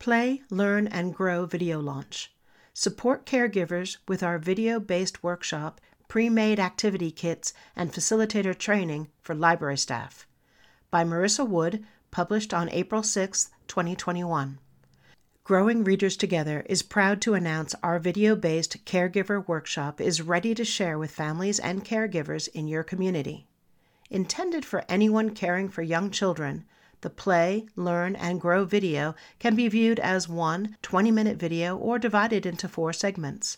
Play, Learn, and Grow video launch. Support caregivers with our video-based workshop, pre-made activity kits, and facilitator training for library staff. By Marissa Wood, published on April 6, 2021. Growing Readers Together is proud to announce our video-based caregiver workshop is ready to share with families and caregivers in your community. Intended for anyone caring for young children, the Play, Learn, and Grow video can be viewed as one 20-minute video or divided into 4 segments.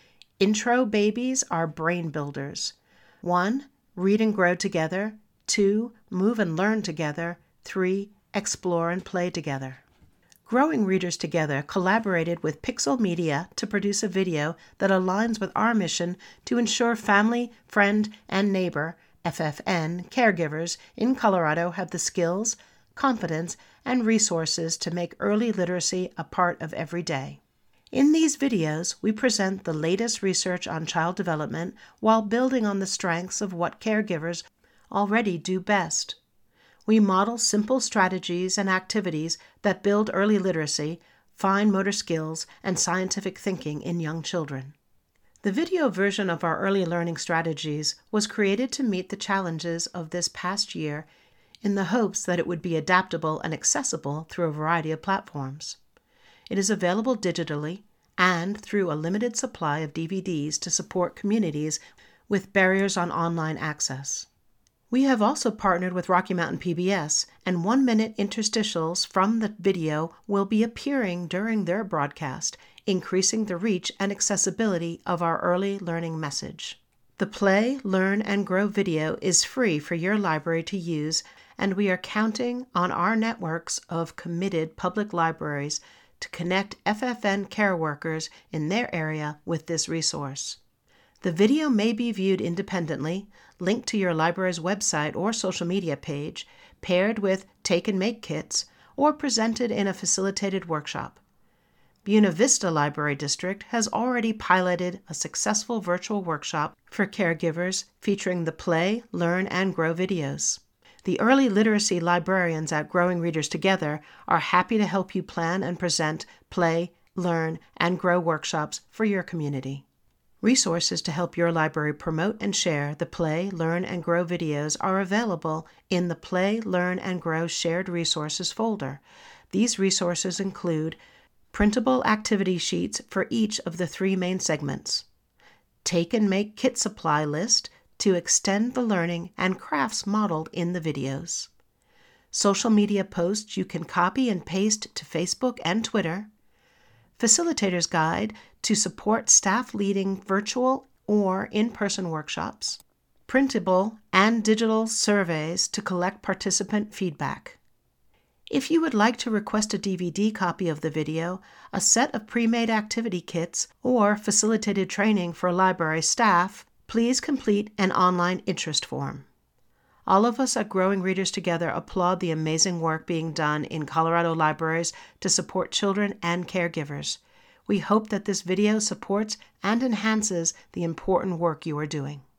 Intro babies are brain builders. 1. Read and grow together. 2. Move and learn together. 3. Explore and play together. Growing Readers Together collaborated with Pixel Media to produce a video that aligns with our mission to ensure family, friend, and neighbor, FFN, caregivers in Colorado have the skills, confidence, and resources to make early literacy a part of every day. In these videos, we present the latest research on child development while building on the strengths of what caregivers already do best. We model simple strategies and activities that build early literacy, fine motor skills, and scientific thinking in young children. The video version of our early learning strategies was created to meet the challenges of this past year in the hopes that it would be adaptable and accessible through a variety of platforms. It is available digitally and through a limited supply of DVDs to support communities with barriers on online access. We have also partnered with Rocky Mountain PBS, and 1-minute interstitials from the video will be appearing during their broadcast, increasing the reach and accessibility of our early learning message. The Play, Learn, and Grow video is free for your library to use, and we are counting on our networks of committed public libraries to connect FFN care workers in their area with this resource. The video may be viewed independently, linked to your library's website or social media page, paired with Take and Make kits, or presented in a facilitated workshop. Buena Vista Library District has already piloted a successful virtual workshop for caregivers featuring the Play, Learn, and Grow videos. The early literacy librarians at Growing Readers Together are happy to help you plan and present Play, Learn, and Grow workshops for your community. Resources to help your library promote and share the Play, Learn, and Grow videos are available in the Play, Learn, and Grow Shared Resources folder. These resources include printable activity sheets for each of the 3 main segments, Take and Make kit supply list to extend the learning and crafts modeled in the videos, social media posts you can copy and paste to Facebook and Twitter, Facilitator's Guide to support staff leading virtual or in-person workshops, printable and digital surveys to collect participant feedback. If you would like to request a DVD copy of the video, a set of pre-made activity kits, or facilitated training for library staff, please complete an online interest form. All of us at Growing Readers Together applaud the amazing work being done in Colorado libraries to support children and caregivers. We hope that this video supports and enhances the important work you are doing.